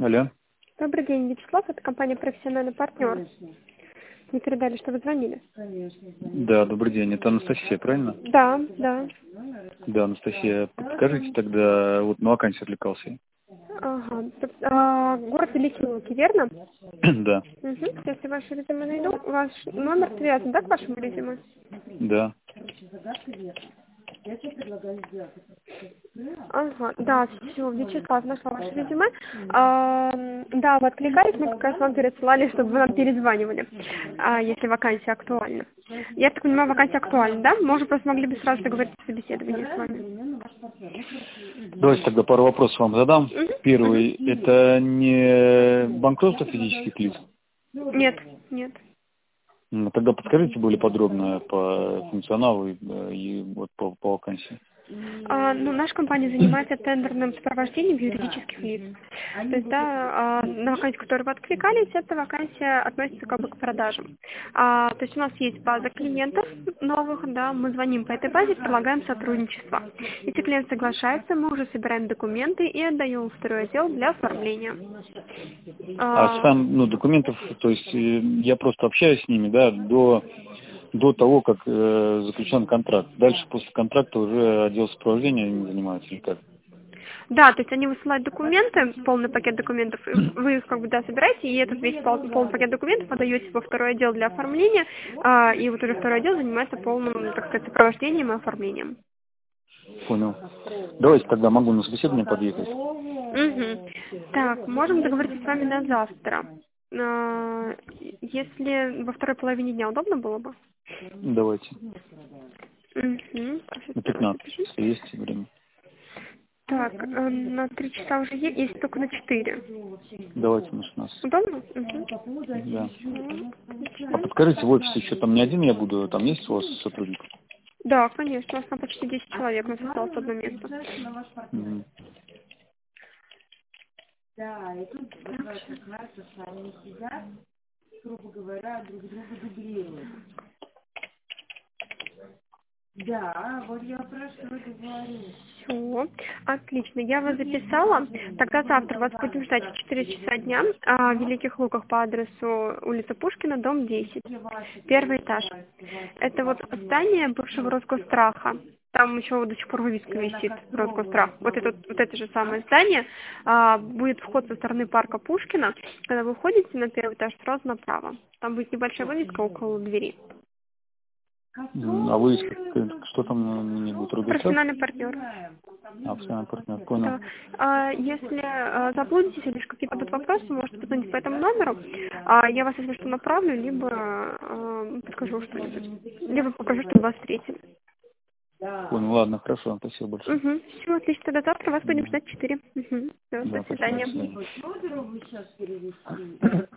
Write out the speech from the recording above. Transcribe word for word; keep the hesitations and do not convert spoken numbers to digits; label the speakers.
Speaker 1: Алло.
Speaker 2: Добрый день, Вячеслав, это компания «Профессиональный партнер». Мне передали, что вы звонили.
Speaker 1: Да, добрый день. Это Анастасия, правильно?
Speaker 2: Да, да.
Speaker 1: Да, Анастасия. Подскажите тогда, вот на вакансию отвлекался.
Speaker 2: Ага. А, город Великие Луки, верно?
Speaker 1: Да,
Speaker 2: Угу. Если ваше резюме найду, ваш номер привязан, да, к вашему резюме?
Speaker 1: да.
Speaker 2: Ага, да, все, Вячеслав, нашла ваше резюме. А, да, вы откликались, мы как раз вам пересылали, чтобы вы нам перезванивали, а, если вакансия актуальна. Я так понимаю, вакансия актуальна, да? Мы уже просто могли бы сразу договориться о собеседовании с вами.
Speaker 1: Давайте тогда пару вопросов вам задам.
Speaker 2: Угу.
Speaker 1: Первый,
Speaker 2: Угу.
Speaker 1: это не банкротство физических лиц?
Speaker 2: Нет, нет.
Speaker 1: Ну, тогда подскажите более подробно по функционалу и, э, и вот по, по вакансии.
Speaker 2: А, ну, наша компания занимается тендерным сопровождением юридических лиц. То есть, да, а, на вакансию, которую вы откликались, эта вакансия относится как бы к продажам. А, то есть у нас есть база клиентов новых, да, мы звоним по этой базе, предлагаем сотрудничество. Если клиент соглашается, мы уже собираем документы и отдаем в второй отдел для оформления.
Speaker 1: А
Speaker 2: А,
Speaker 1: сам, ну, документов, то есть э, я просто общаюсь с ними, да, до, до того, как э, заключен контракт. Дальше после контракта уже отдел сопровождения ими занимается или как?
Speaker 2: Да, то есть они высылают документы, полный пакет документов, и вы их как бы, да, собираете, и этот весь пол- полный пакет документов подаете во второй отдел для оформления, а, и вот уже второй отдел занимается полным, так сказать, сопровождением и оформлением.
Speaker 1: Понял. Давайте тогда могу на собеседование подъехать.
Speaker 2: Угу. Так, можем договориться с вами на завтра. А, если во второй половине дня удобно было бы?
Speaker 1: Давайте.
Speaker 2: Угу.
Speaker 1: На пятнадцать, если есть время.
Speaker 2: Так, э, на три часа уже есть, есть только на четыре.
Speaker 1: Давайте на шестнадцать.
Speaker 2: Удобно? Угу.
Speaker 1: Да. А
Speaker 2: Отлично.
Speaker 1: подскажите, в офисе еще там не один я буду, там есть у вас сотрудник?
Speaker 2: Да, конечно, у нас там почти десять человек, у нас осталось одно место.
Speaker 1: Мгм.
Speaker 3: Да, и тут как раз они сидят, грубо говоря, друг друга дублируют. Да, вот я про что говорю.
Speaker 2: Все, отлично, я вас записала. Тогда завтра вас будем ждать в четыре часа дня а, в Великих Луках по адресу улица Пушкина, дом десять, первый этаж. Это вот здание бывшего Росгосстраха. Там еще до сих пор вывеска висит, Росгосстрах. Вот это, вот это же самое здание. А, будет вход со стороны парка Пушкина. Когда вы входите на первый этаж, сразу направо. Там будет небольшая вывеска около двери.
Speaker 1: М, А вы как- что там на мне будет? Рудольцов?
Speaker 2: Профессиональный партнер.
Speaker 1: А, профессиональный партнер, понял.
Speaker 2: Да. А, если а, заблудитесь или же какие-то будут вопросы, можете позвонить по этому номеру. А, я вас, если что, направлю, либо а, подскажу что-нибудь. Либо попрошу, чтобы вас встретили.
Speaker 1: Понял, ладно, хорошо, спасибо большое.
Speaker 2: Угу. Все, отлично. Тогда завтра вас будем ждать в четыре. Угу. Все,
Speaker 1: Да,
Speaker 2: до
Speaker 1: спасибо, до
Speaker 2: свидания.
Speaker 1: свидания.